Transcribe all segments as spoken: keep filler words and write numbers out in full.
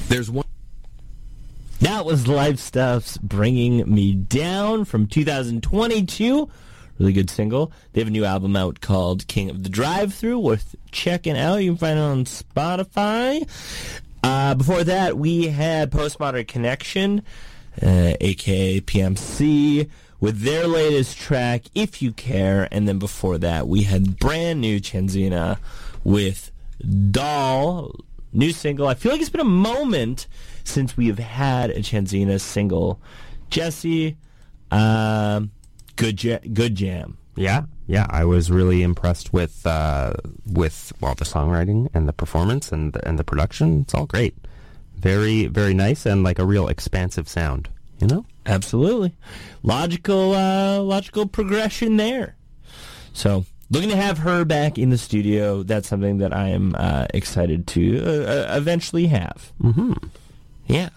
There's one. That was Live Stuff's Bringing Me Down from two thousand twenty-two. Really good single. They have a new album out called King of the Drive-Thru, worth checking out. You can find it on Spotify. Uh, before that, we had Postmodern Connection, uh, a k a. P M C, with their latest track, If You Care. And then before that, we had brand new Chenzina with Doll, new single. I feel like it's been a moment since we have had a Chenzina single. Jesse, um, good, ja- good jam. Yeah, yeah, I was really impressed with uh, with well the songwriting and the performance and the, and the production. It's all great, very very nice and like a real expansive sound. You know, absolutely logical uh, logical progression there. So looking to have her back in the studio. That's something that I am uh, excited to uh, eventually have. Mm-hmm. Yeah.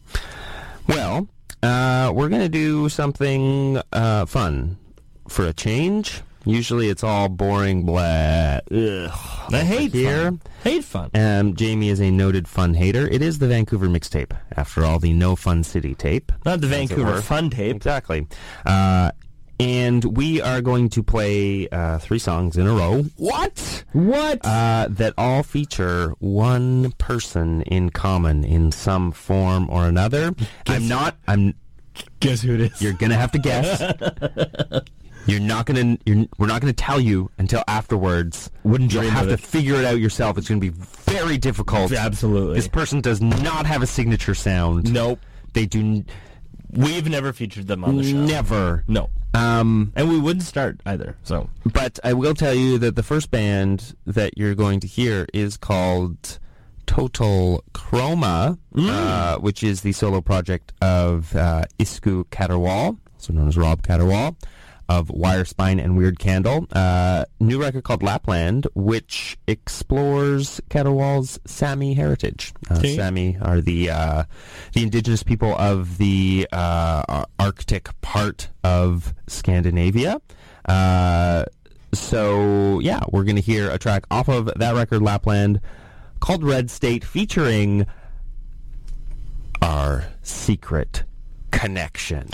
Well, uh, we're gonna do something uh, fun. For a change, usually it's all boring, blah. Ugh. I hate here. Fun. Hate fun. Um, Jamie is a noted fun hater. It is the Vancouver mixtape, after all, the No Fun City tape. Not the Vancouver Fun tape. Exactly. Uh, and we are going to play uh, three songs in a row. What? What? Uh, that all feature one person in common in some form or another. Guess I'm not. I'm. Guess who it is? You're gonna have to guess. You're not gonna. You're, we're not gonna tell you until afterwards. Wouldn't You'll dream have of to it. figure it out yourself. It's gonna be very difficult. Absolutely. This person does not have a signature sound. Nope. They do. N- We've never featured them on the show. Never. No. Um, and we wouldn't start either. So, but I will tell you that the first band that you're going to hear is called Total Chroma, mm. uh, which is the solo project of uh, Isku Caterwall, also known as Rob Caterwall, of Wire Spine and Weird Candle. Uh, new record called Lapland, which explores Caterwall's Sami heritage. Uh, Sami are the uh, the indigenous people of the uh, Arctic part of Scandinavia. Uh, so, yeah, we're going to hear a track off of that record, Lapland, called Red State, featuring our secret connection.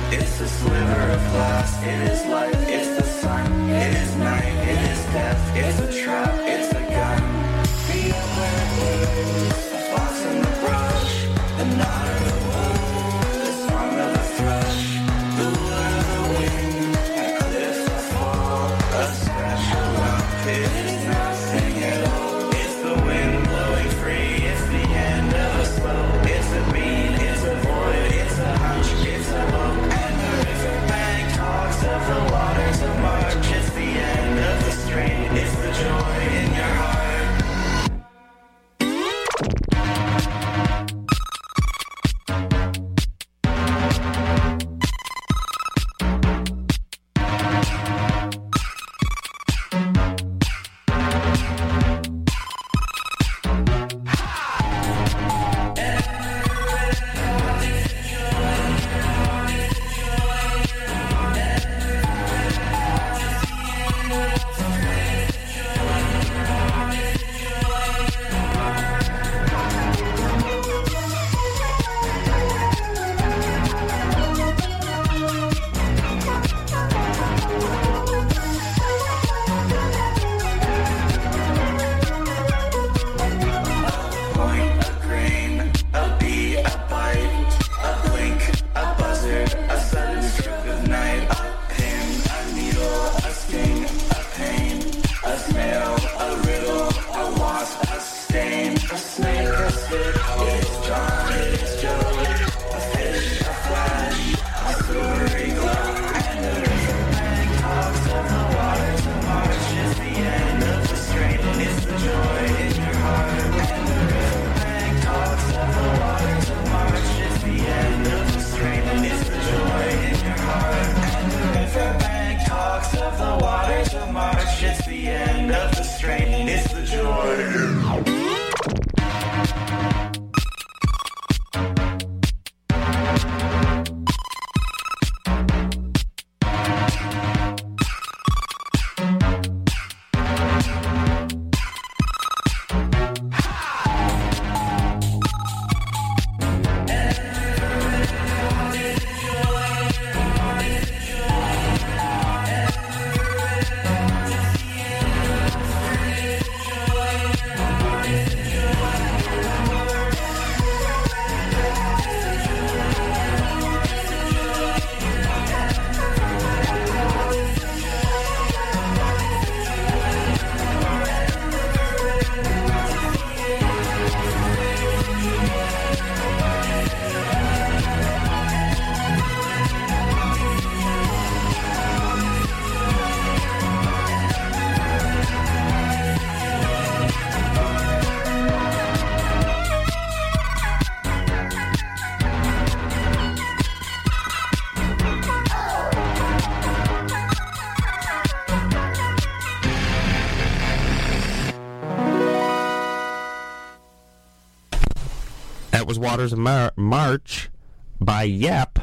It's a sliver of glass. It is life. It's the sun. It is night. It is death. It's a trap. It's a gun. The aware, the fox in the brush, the knot of the wood, the song of the thrush, the wood of the wind, a cliff, a fall, a scratch, a lump. It is nothing at all. It's the wind blowing free. It's the end of a slow. It's a beat. It's a void. It's a hunch. It's a hope. And the riverbank talks of the waters of March. It's the end of the strain. It's the joy in your heart. Was Waters of Mar- March by Yep,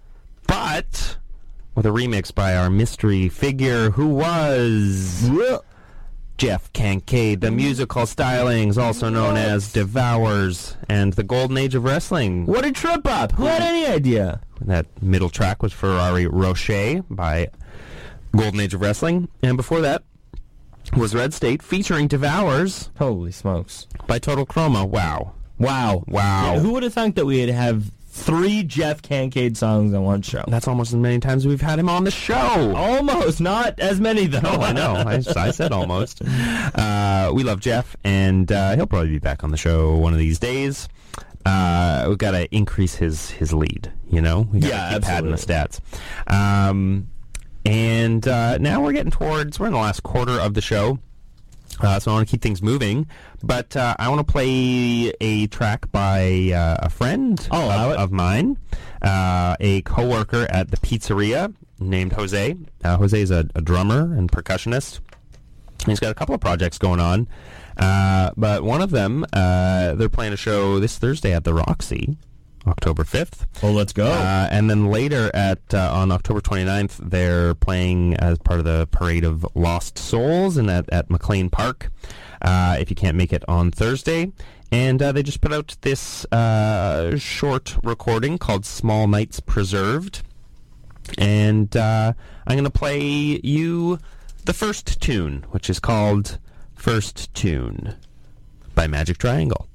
but with a remix by our mystery figure who was Jeff Kincaid, the musical stylings, also known as Devours, and the Golden Age of Wrestling. What a trip up! Who had any idea? That middle track was Ferrari Rocher by Golden Age of Wrestling, and before that was Red State featuring Devours. Holy smokes. By Total Chroma. Wow. Wow. Wow. Yeah, who would have thought that we'd have three Jeff Kincaid songs on one show? That's almost as many times we've had him on the show. Almost. Not as many, though. No, I know. I, I said almost. Uh, we love Jeff, and uh, he'll probably be back on the show one of these days. Uh, we've got to increase his, his lead, you know? We gotta yeah, keep padding the absolutely. stats. Um, and uh, now we're getting towards, we're in the last quarter of the show. Uh, so I want to keep things moving, but uh, I want to play a track by uh, a friend oh, of, of mine, uh, a coworker at the pizzeria named Jose. Uh, Jose is a, a drummer and percussionist. He's got a couple of projects going on, uh, but one of them, uh, they're playing a show this Thursday at the Roxy, October fifth. Well, let's go. Uh, and then later at uh, on October twenty-ninth, they're playing as part of the Parade of Lost Souls and at, at McLean Park, uh, if you can't make it on Thursday. And uh, they just put out this uh, short recording called Small Nights Preserved. And uh, I'm going to play you the first tune, which is called First Tune by Magic Triangle.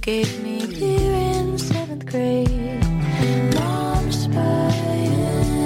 gave me beer in seventh grade. Mom spying.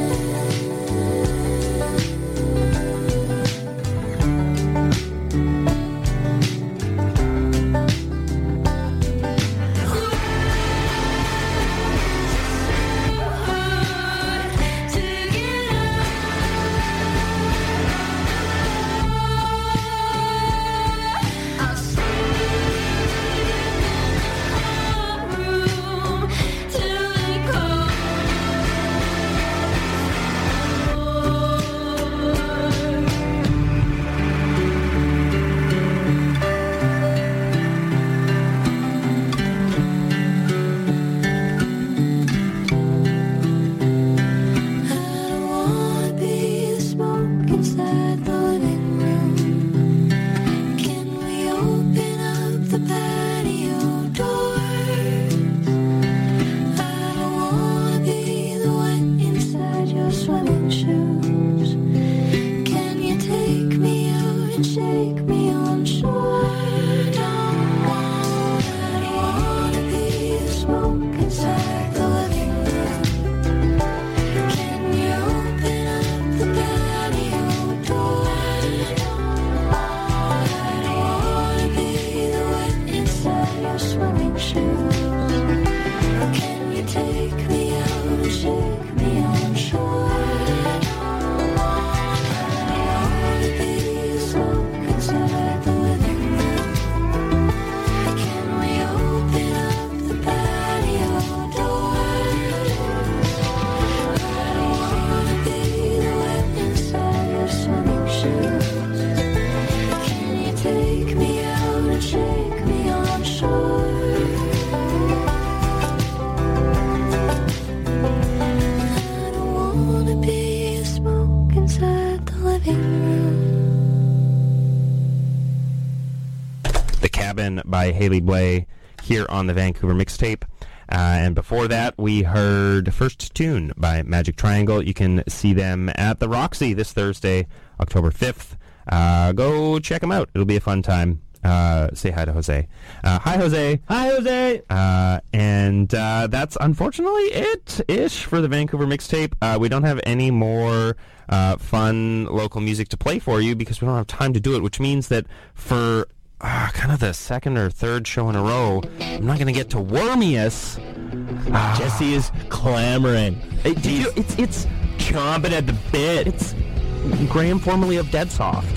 By Haley Blay here on the Vancouver Mixtape. Uh, and before that, we heard First Tune by Magic Triangle. You can see them at the Roxy this Thursday, October fifth. Uh, go check them out. It'll be a fun time. Uh, say hi to Jose. Uh, hi, Jose. Hi, Jose. Uh, and uh, that's unfortunately it-ish for the Vancouver Mixtape. Uh, we don't have any more uh, fun local music to play for you because we don't have time to do it, which means that for Uh, kind of the second or third show in a row, I'm not going to get to Wormius. Uh, Jesse is clamoring. It, did you, it's it's chomping at the bit. It's Graham, formerly of Deadsoft.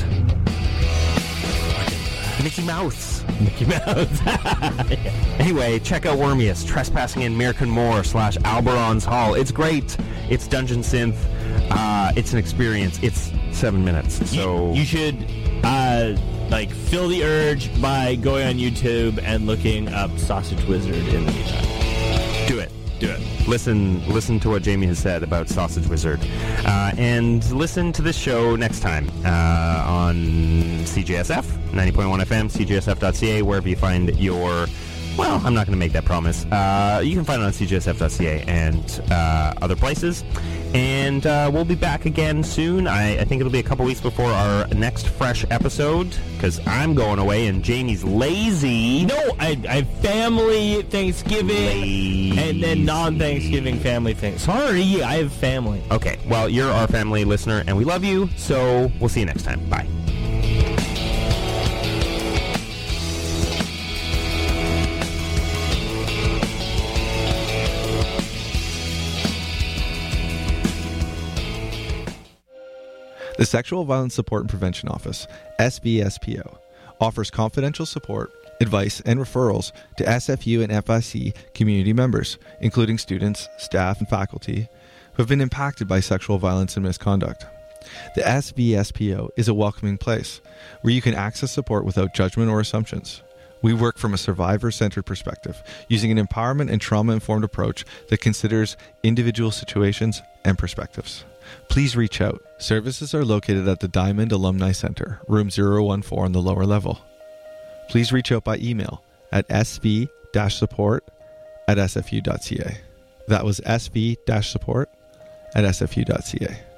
Mickey Mouse. Mickey Mouse. Anyway, check out Wormius, Trespassing in Mirken Moor slash Alberon's Hall. It's great. It's Dungeon Synth. Uh, it's an experience. It's seven minutes. So you, you should... Uh, like, feel the urge by going on YouTube and looking up Sausage Wizard in the meantime. Do it. Do it. Listen listen to what Jamie has said about Sausage Wizard. Uh, and listen to this show next time uh, on C J S F, ninety point one F M, C J S F dot C A, wherever you find your... Well, I'm not going to make that promise. Uh, you can find it on C J S F dot C A and uh, other places. And uh, we'll be back again soon. I, I think it'll be a couple weeks before our next fresh episode, because I'm going away and Jamie's lazy. No, I, I have family Thanksgiving, lazy. And then non-Thanksgiving family thing. Sorry, I have family. Okay, well, you're our family listener, and we love you, so we'll see you next time. Bye. The Sexual Violence Support and Prevention Office, S V S P O, offers confidential support, advice, and referrals to S F U and F I C community members, including students, staff, and faculty, who have been impacted by sexual violence and misconduct. The S V S P O is a welcoming place where you can access support without judgment or assumptions. We work from a survivor-centered perspective, using an empowerment and trauma-informed approach that considers individual situations and perspectives. Please reach out. Services are located at the Diamond Alumni Center, room zero one four on the lower level. Please reach out by email at s v dash support at s f u dot c a. That was s v dash support at s f u dot c a.